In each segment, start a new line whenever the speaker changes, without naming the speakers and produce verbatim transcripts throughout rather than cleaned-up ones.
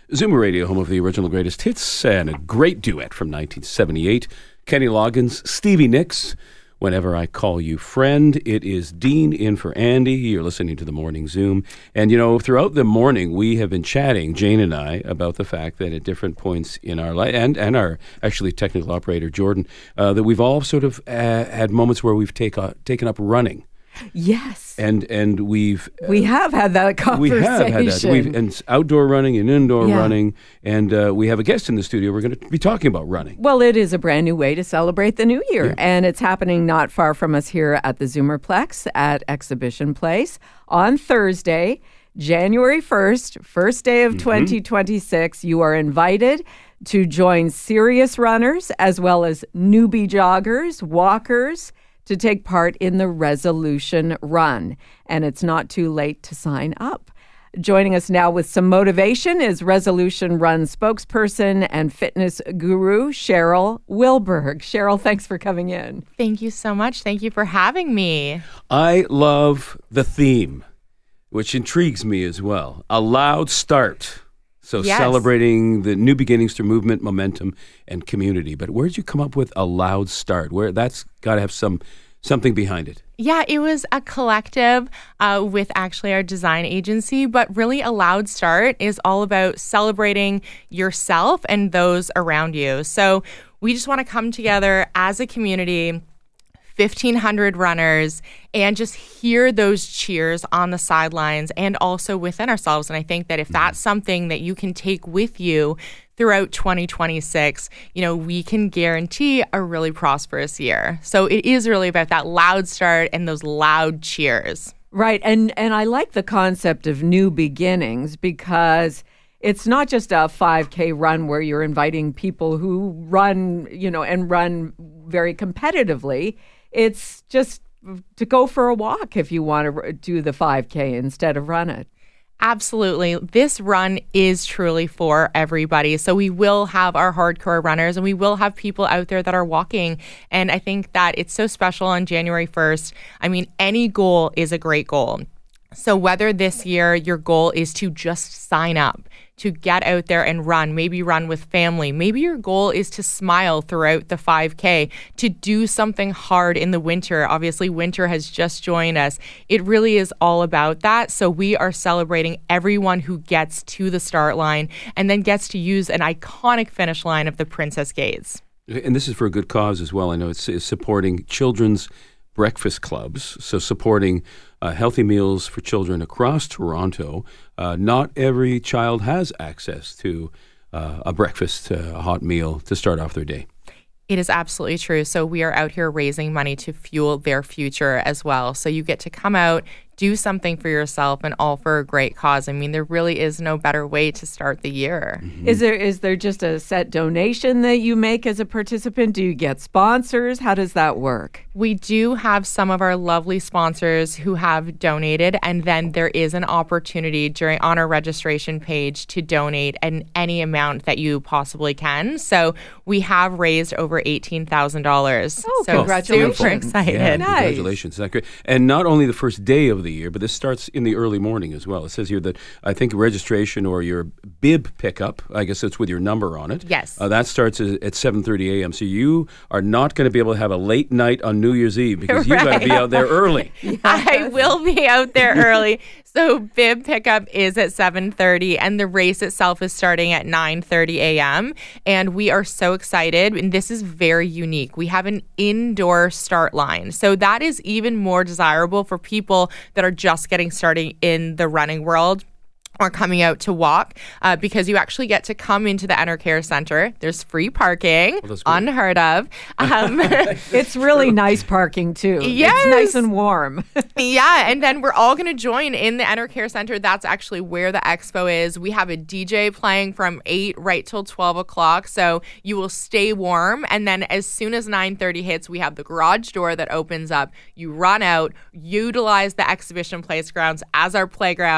Zoomer Radio, home of the original greatest hits, and a great duet from nineteen seventy-eight. Kenny Loggins, Stevie Nicks, Whenever I Call You Friend. It is Dean in for Andy. You're listening to the Morning Zoom. And, you know, throughout the morning, we have been chatting, Jane and I, about the fact that at different points in our life, and, and our actually technical operator, Jordan, uh, that we've all sort of uh, had moments where we've take, uh, taken up running.
Yes.
And and we've... Uh,
we have had that conversation.
We have had that. We've, and it's outdoor running and indoor
yeah.
running. And uh, we have a guest in the studio. We're going to be talking about running.
Well, it is a brand new way to celebrate the new year.
Yeah.
And it's happening not far from us here at the Zoomerplex at Exhibition Place on Thursday, January first, first day of mm-hmm. twenty twenty-six. You are invited to join serious runners as well as newbie joggers, walkers, to take part in the Resolution Run. And it's not too late to sign up. Joining us now with some motivation is Resolution Run spokesperson and fitness guru, Cheryl Wilberg. Cheryl, thanks for coming in.
Thank you so much. Thank you for having me.
I love the theme, which intrigues me as well. A loud start. So yes. Celebrating the new beginnings through movement, momentum, and community. But where did you come up with a loud start? Where that's got to have some something behind it.
Yeah, it was a collective uh, with actually our design agency. But really, a loud start is all about celebrating yourself and those around you. So we just want to come together as a community, fifteen hundred runners, and just hear those cheers on the sidelines and also within ourselves. And I think that if that's something that you can take with you throughout twenty twenty-six, you know, we can guarantee a really prosperous year. So it is really about that loud start and those loud cheers.
Right. And and I like the concept of new beginnings because it's not just a five K run where you're inviting people who run, you know, and run very competitively. It's just to go for a walk if you want to do the five K instead of run it.
Absolutely. This run is truly for everybody. So we will have our hardcore runners and we will have people out there that are walking. And I think that it's so special on January first. I mean, any goal is a great goal. So whether this year your goal is to just sign up, to get out there and run, maybe run with family. Maybe your goal is to smile throughout the five K, to do something hard in the winter. Obviously, winter has just joined us. It really is all about that. So we are celebrating everyone who gets to the start line and then gets to use an iconic finish line of the Princess Gates.
And this is for a good cause as well. I know it's, it's supporting children's breakfast clubs, so supporting uh, healthy meals for children across Toronto. Uh, not every child has access to uh, a breakfast, uh, a hot meal to start off their day.
It is absolutely true. So we are out here raising money to fuel their future as well. So you get to come out, do something for yourself, and all for a great cause. I mean, there really is no better way to start the year.
Mm-hmm. Is there is there just a set donation that you make as a participant? Do you get sponsors? How does that work?
We do have some of our lovely sponsors who have donated, and then there is an opportunity during on our registration page to donate an any amount that you possibly can. So we have raised over eighteen thousand dollars.
Oh,
so
congratulations.
Super excited.
Yeah,
nice.
Congratulations. That's great. And not only the first day of the year, but this starts in the early morning as well. It says here that I think registration or your bib pickup, I guess it's with your number on it.
Yes.
Uh, that starts at seven thirty a.m. So you are not going to be able to have a late night on New Year's Eve because
right.
you've got to be out there early.
Yes. I will be out there early. So bib pickup is at seven thirty and the race itself is starting at nine thirty a.m. And we are so excited. And this is very unique. We have an indoor start line. So that is even more desirable for people that are just getting started in the running world or coming out to walk uh, because you actually get to come into the Enercare Center. There's free parking,
oh,
unheard of. Um,
it's really nice parking too.
Yes.
It's nice and warm.
Yeah, and then we're all going to join in the Enercare Center. That's actually where the expo is. We have a D J playing from eight right till twelve o'clock, so you will stay warm. And then as soon as nine thirty hits, we have the garage door that opens up. You run out, utilize the exhibition place grounds as our playground,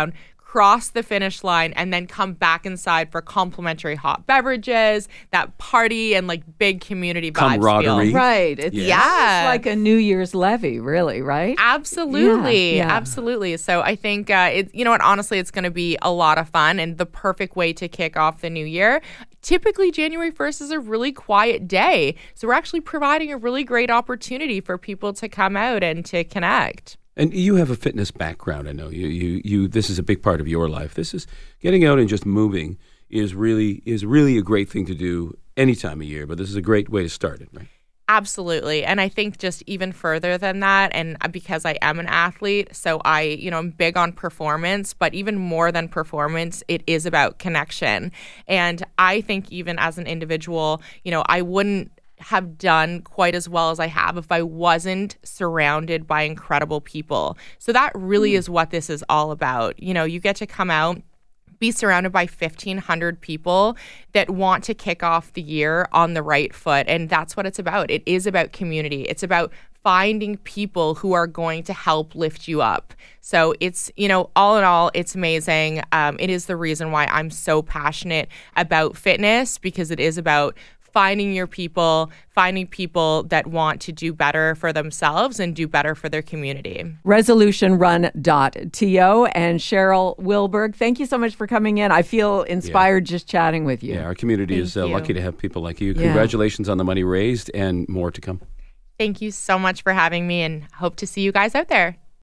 cross the finish line, and then come back inside for complimentary hot beverages, that party and like big community vibes
Camaraderie.
feel.
Right. It's,
Yes.
Yeah.
it's like a New Year's levy, really, right?
Absolutely.
Yeah, yeah.
Absolutely. So I think, uh, it, you know what, honestly, it's going to be a lot of fun and the perfect way to kick off the new year. Typically, January first is a really quiet day. So we're actually providing a really great opportunity for people to come out and to connect.
And you have a fitness background, I know. You, you, you. This is a big part of your life. This is getting out and just moving is really is really a great thing to do any time of year. But this is a great way to start it, right?
Absolutely. And I think just even further than that, and because I am an athlete, so I, you know, I'm big on performance, but even more than performance, it is about connection. And I think even as an individual, you know, I wouldn't have done quite as well as I have if I wasn't surrounded by incredible people. So that really is what this is all about. You know, you get to come out, be surrounded by fifteen hundred people that want to kick off the year on the right foot. And that's what it's about. It is about community. It's about finding people who are going to help lift you up. So it's, you know, all in all, it's amazing. Um, it is the reason why I'm so passionate about fitness, because it is about finding your people, finding people that want to do better for themselves and do better for their community.
resolution run dot t o. And Cheryl Wilberg, thank you so much for coming in. I feel inspired yeah. just chatting with you.
Yeah, our community
Thank
is uh,
you.
lucky to have people like you.
Yeah.
Congratulations on the money raised and more to come.
Thank you so much for having me, and hope to see you guys out there.